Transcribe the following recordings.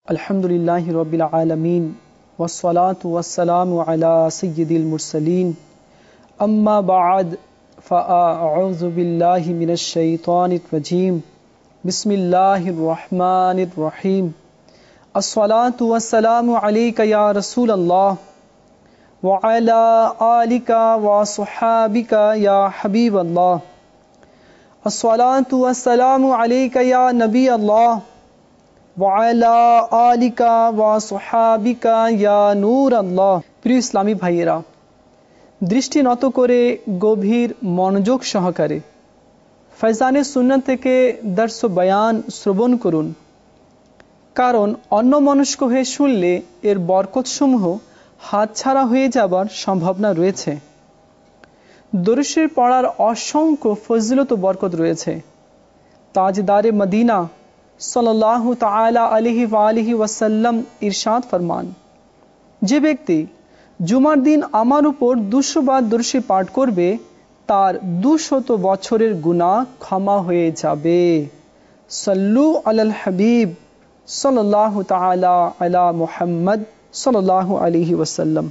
अल्हम्दुलिल्लाहि रब्बिल आलमीन वस्सलातु वस्सलामु अला सय्यिदिल मुरसलीन अम्मा बाद फ़अऊज़ु बिल्लाहि मिनश शैतानिर रजीम बिस्मिल्लाहिर रहमानिर रहीम अस्सलातु वस्सलामु अलैका या रसूलल्लाह व अला आलिका व सुहाबिका या हबीबल्लाह अस्सलातु वस्सलामु अलैका या नबी अल्लाह ওয়ালা আলিকা ওয়া সুহাবিকা ইয়া নূর আল্লাহ। প্রিয় ইসলামী ভাইয়েরা, দৃষ্টি নত করে গভীর মনোযোগ সহকারে ফয়জানে সুন্নাত থেকে দর্স বয়ান শ্রবণ করুন, কারণ অন্যমনস্ক হয়ে শুনলে এর বরকতসমূহ হাতছাড়া হয়ে যাবার সম্ভাবনা রয়েছে। দরুদ শরীফ পড়ার অসংখ্য ফজিলত ও বরকত রয়েছে। তাজদারে মদিনা सल्लल्लाहु ताला अलैहि वालिहि वसल्लम इरशाद फरमान, যে ব্যক্তি জুমার দিন আমার উপর 200 বার দরুদ শরীফ পাঠ করবে তার 200 বছরের গুনাহ ক্ষমা হয়ে যাবে। সাল্লু আলাল হাবিব সাল্লাল্লাহু তাআলা আলা মুহাম্মদ সাল্লাল্লাহু আলাইহি ওয়াসাল্লাম।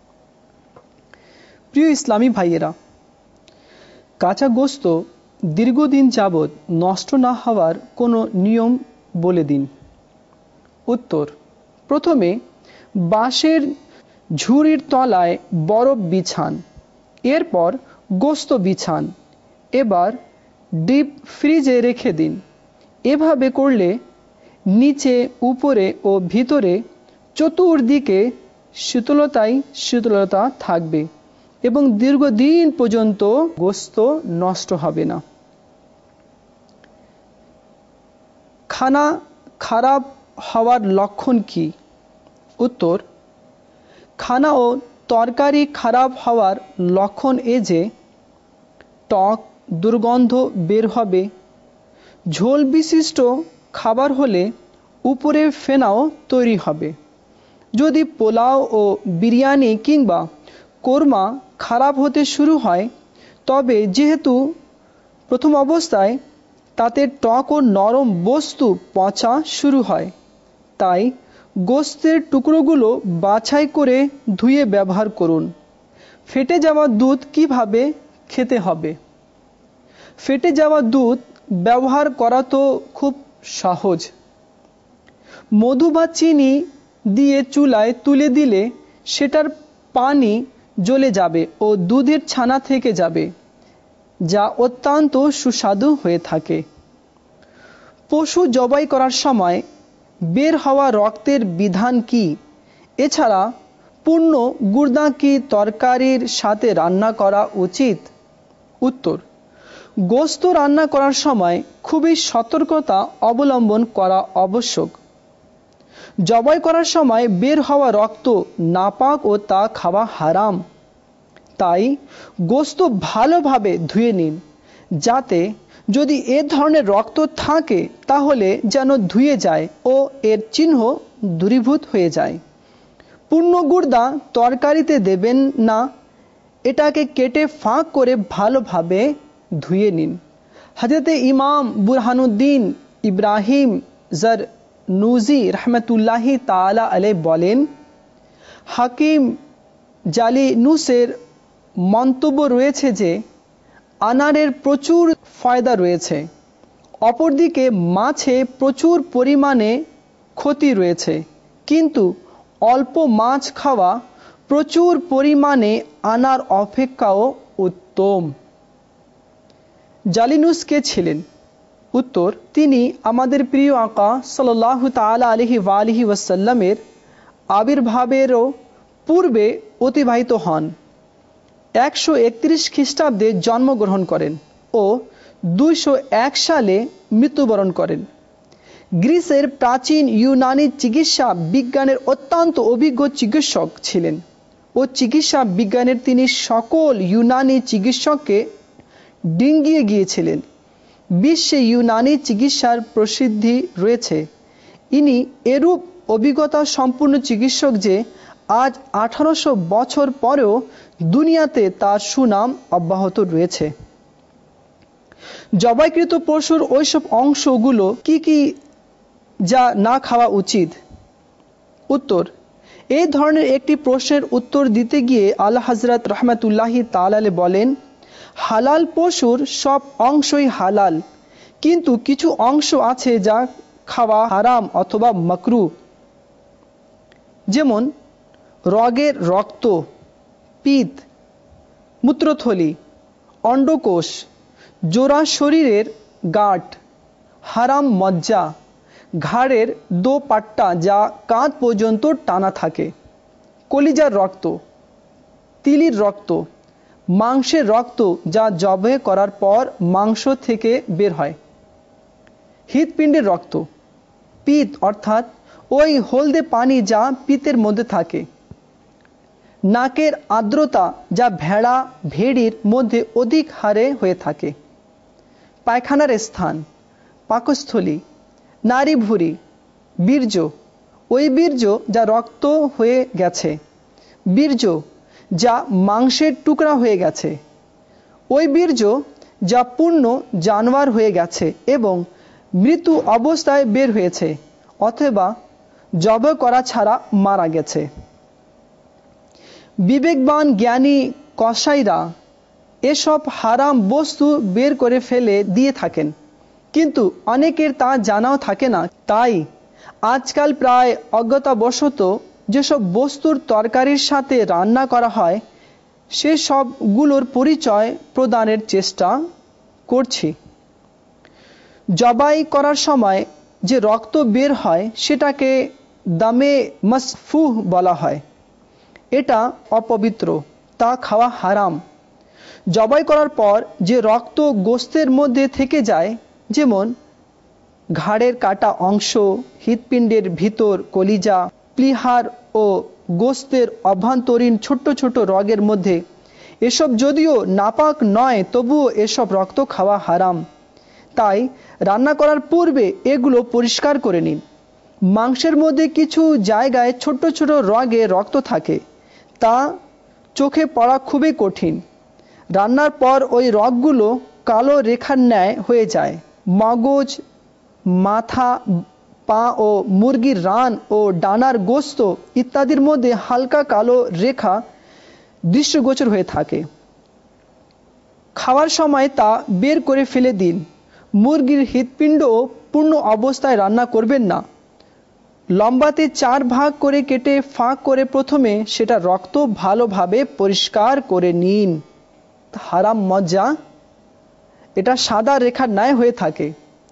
প্রিয় ইসলামী ভাইয়েরা, কাঁচা গোশত দীর্ঘদিন যাবৎ নষ্ট না হওয়ার কোনো নিয়ম বলে দিন। উত্তর: প্রথমে বাঁশের ঝুড়ির তলায় বরফ বিছান, এরপর গোশত বিছান, এবার ডিপ ফ্রিজে রেখে দিন। এভাবে করলে নিচে, উপরে ও ভিতরে চতুর্দিকে শীতলতা থাকবে এবং দীর্ঘদিন পর্যন্ত গোশত নষ্ট হবে না। খানা খারাপ হওয়ার লক্ষণ কি? উত্তর: খানা ও তরকারি খারাপ হওয়ার লক্ষণ এ যে টক দুর্গন্ধ বের হবে। ঝোল বিশিষ্ট খাবার হলে উপরে ফেনাও তৈরি হবে। যদি পোলাও ও বিরিয়ানি কিংবা কোরমা খারাপ হতে শুরু হয়, তবে যেহেতু প্রথম অবস্থায় তাতে টক ও নরম বস্তু পচা শুরু হয়, তাই গোশতের টুকরোগুলো বাছাই করে ধুয়ে ব্যবহার করুন। ফেটে যাওয়া দুধ কিভাবে খেতে হবে? ফেটে যাওয়া দুধ ব্যবহার করা তো খুব সহজ। মধু বা চিনি দিয়ে চুলায় তুলে দিলে সেটার পানি জ্বলে যাবে ও দুধের ছানা থেকে যাবে, যা অত্যন্ত সুস্বাদু হয়ে থাকে। পশু জবাই করার সময় বের হওয়া রক্তের বিধান কি? এছাড়া পূর্ণ গুর্দা কি তরকারির সাথে রান্না করা উচিত? উত্তর: গোশত রান্না করার সময় খুবই সতর্কতা অবলম্বন করা আবশ্যক। জবাই করার সময় বের হওয়া রক্ত নাপাক ও তা খাওয়া হারাম। তাই গোশত ভালোভাবে ধুয়ে নিন, যাতে যদি এ ধরনের রক্ত থাকে তাহলে যেন ধুয়ে যায় ও এর চিহ্ন দূরীভূত হয়ে যায়। পূর্ণ গুর্দা তরকারিতে দেবেন না, এটাকে কেটে ফাঁক করে ভালোভাবে ধুয়ে নিন। হযরতে ইমাম বুরহানুদ্দিন ইব্রাহিম জরনুজি রহমতুল্লাহি তাআলা আলাইহি বলেন, হাকিম জালিনুসের মন্তব্য রয়েছে যে আনারের প্রচুর ফায়দা রয়েছে, অপরদিকে মাছে প্রচুর পরিমাণে ক্ষতি রয়েছে, কিন্তু অল্প মাছ খাওয়া প্রচুর পরিমাণে আনার অপেক্ষাও উত্তম। জালিনুস কে ছিলেন? উত্তর: তিনি আমাদের প্রিয় আকা সাল্লাল্লাহু তাআলা আলাইহি ওয়ালিহি ওয়াসাল্লামের আবির্ভাবেরও পূর্বে অতিবাহিত হন। 131 খ্রিস্টাব্দে জন্মগ্রহণ করেন ও 201 সালে মৃত্যুবরণ করেন। গ্রিসের প্রাচীন ইউনানি চিকিৎসা বিজ্ঞানের অত্যন্ত অভিজ্ঞ চিকিৎসক ছিলেন ও চিকিৎসা বিজ্ঞানের তিনি সকল ইউনানি চিকিৎসককে ডিঙ্গিয়ে গিয়েছিলেন। বিশ্বে ইউনানি চিকিৎসার প্রসিদ্ধি রয়েছে। ইনি এরূপ অভিজ্ঞতা সম্পূর্ণ চিকিৎসক যে আজ 1800 বছর পরেও দুনিয়াতে তার সুনাম অব্যাহত রয়েছে। জবাইকৃত পশুর ওইসব অংশগুলো কি কি যা না খাওয়া উচিত? উত্তর, এই ধরনের একটি প্রশ্নের উত্তর দিতে গিয়ে আলা হযরত রাহমাতুল্লাহি তাআলা বলেন, হালাল পশুর সব অংশই হালাল, কিন্তু কিছু অংশ আছে যা খাওয়া হারাম অথবা মাকরুহ। যেমন রগের রক্ত, পিত্ত, মূত্রথলি, অন্ডকোষ, জোড়া শরীরের গাঁট, হারাম মজ্জা, ঘাড়ের দোপাট্টা যা কাঁধ পর্যন্ত টানা থাকে, কলিজার রক্ত, তিলির রক্ত, মাংসের রক্ত যা জবাই করার পর মাংস থেকে বের হয়, হৃৎপিণ্ডের রক্ত, পিত্ত অর্থাৎ ওই হলদে পানি যা পিত্তের মধ্যে থাকে, নাকের আর্দ্রতা যা ভেড়া ভেড়ির মধ্যে অধিক হারে হয়ে থাকে, পায়খানার স্থান, পাকস্থলী, নারী ভুঁড়ি, বীর্য, ওই বীর্য যা রক্ত হয়ে গেছে, বীর্য যা মাংসের টুকরা হয়ে গেছে, ওই বীর্য যা পূর্ণ জানোয়ার হয়ে গেছে এবং মৃত্যু অবস্থায় বের হয়েছে অথবা জবাই করা ছাড়া মারা গেছে। বিবেকবান জ্ঞানী কসাইরা এসব হারাম বস্তু বের করে ফেলে দিয়ে থাকেন, কিন্তু অনেকের তা জানাও থাকে না। তাই আজকাল প্রায় অজ্ঞতাবশত যেসব বস্তুর তরকারির সাথে রান্না করা হয় সে সবগুলোর পরিচয় প্রদানের চেষ্টা করছি। জবাই করার সময় যে রক্ত বের হয় সেটাকে দামে মাসফুহ বলা হয়। এটা অপবিত্র, তা খাওয়া হারাম। জবাই করার পর যে রক্ত গোস্তের মধ্যে থেকে যায়, যেমন ঘাড়ের কাটা অংশ, হৃৎপিণ্ডের ভিতর, কলিজা, প্লীহার ও গোস্তের অভ্যন্তরীণ ছোট ছোট রগের মধ্যে, এসব যদিও নাপাক নয় তবুও এসব রক্ত খাওয়া হারাম। তাই রান্না করার পূর্বে এগুলো পরিষ্কার করে নিন। মাংসের মধ্যে কিছু জায়গায় ছোট ছোট রগে রক্ত থাকে, তা চোখে পড়া খুবই কঠিন। রান্নার পর ওই রগগুলো কালো রেখার ন্যায় হয়ে যায়। মগজ, মাথা, পা ও মুরগির রান ও ডানার গোস্ত ইত্যাদির মধ্যে হালকা কালো রেখা দৃষ্টিগোচর হয়ে থাকে। খাওয়ার সময় তা বের করে ফেলে দিন। মুরগির হৃৎপিণ্ডও পূর্ণ অবস্থায় রান্না করবেন না। লম্বাতে 4 ভাগ করে কেটে ফাঁক করে প্রথমে সেটা রক্ত ভালোভাবে পরিষ্কার করে নিন। হারাম মজ্জা, এটা সাদা রেখার ন্যায় হয়ে থাকে।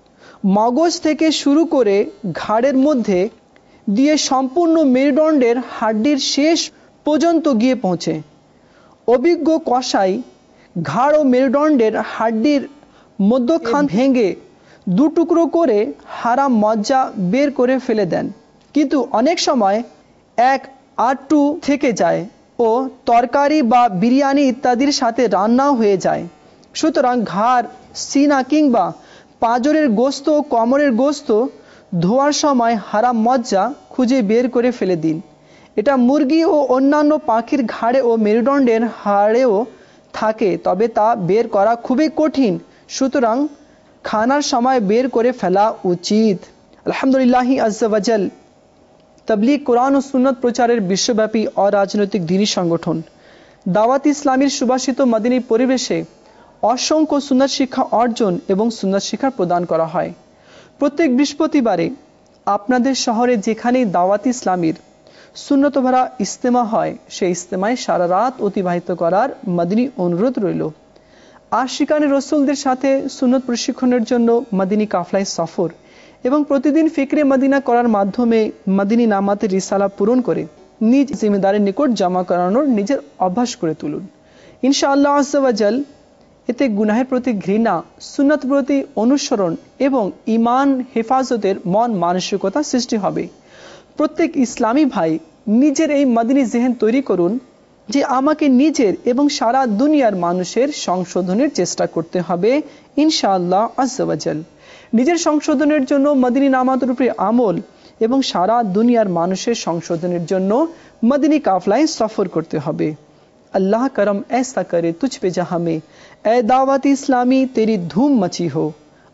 মগজ থেকে শুরু করে ঘাড়ের মধ্যে দিয়ে সম্পূর্ণ মেরুদণ্ডের হাড্ডির শেষ পর্যন্ত গিয়ে পৌঁছে। অভিজ্ঞ কসাই ঘাড় ও মেরুদণ্ডের হাড্ডির মধ্যখান ভেঙে 2 টুকরো করে হারাম মজ্জা বের করে ফেলে দেন, কিন্তু অনেক সময় 1 আটটু থেকে যায় ও তরকারি বা বিরিয়ানি ইত্যাদির সাথে রান্নাও হয়ে যায়। সুতরাং ঘাড়, সিনা কিংবা পাঁজরের গোস্ত ও কোমরের গোস্ত ধোয়ার সময় হারাম মজ্জা খুঁজে বের করে ফেলে দিন। এটা মুরগি ও অন্যান্য পাখির ঘাড়ে ও মেরুদণ্ডের হাড়েও থাকে, তবে তা বের করা খুবই কঠিন। সুতরাং খানার সময় বের করে ফেলা উচিত। আলহামদুলিল্লাহি আজ্জা ওয়াজাল তাবলীগ কোরআন ও সুন্নত প্রচারের বিশ্বব্যাপী অরাজনৈতিক দ্বীনী সংগঠন দাওয়াত ইসলামীর সুবাসিত মাদিনী পরিবেশে অসংখ্য সুন্নাত শিক্ষা অর্জন এবং সুন্নাত শিক্ষা প্রদান করা হয়। প্রত্যেক বৃহস্পতিবারে আপনাদের শহরে যেখানেই দাওয়াত ইসলামীর সুন্নত ভরা ইজতেমা হয়, সেই ইজতেমায় সারা রাত অতিবাহিত করার মাদিনী অনুরোধ রইল। আশিকানে রসুলদের সাথে সুন্নত প্রশিক্ষণের জন্য মাদিনী কাফলায় সফর এবং প্রতিদিন ফিকরে মদিনা করার মাধ্যমে মাদিনী নামাতের রিসালা পূরণ করে নিজ জিম্মেদারের নিকট জমা করানোর নিজের অভ্যাস করে তুলুন। ইনশাআল্লাহ আজ্জা ওয়াজাল এতে গুনাহের প্রতি ঘৃণা, সুন্নত প্রতি অনুসরণ এবং ঈমান হেফাজতের মন মানসিকতা সৃষ্টি হবে। প্রত্যেক ইসলামী ভাই নিজের এই মাদিনী জেহেন তৈরি করুন যে আমাকে নিজের এবং সারা দুনিয়ার মানুষের সংশোধনের চেষ্টা করতে হবে ইনশাআল্লাহ আজ্জা ওয়াজাল। নিজের সংশোধনের জন্য মাদিনী নামাতের উপরে আমল এবং সারা দুনিয়ার মানুষের সংশোধনের জন্য মাদিনী কাফলায় সফর করতে হবে। अल्लाह करम ऐसा करे तुझ पे जहां में ए दावत इस्लामी तेरी धूम मची हो।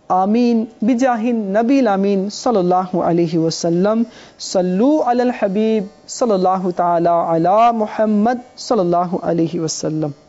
آمین بجاہ النبی الامین صلی اللہ علیہ وسلم. صلو علی الحبیب صلی اللہ تعالی علی محمد صلی اللہ علیہ وسلم.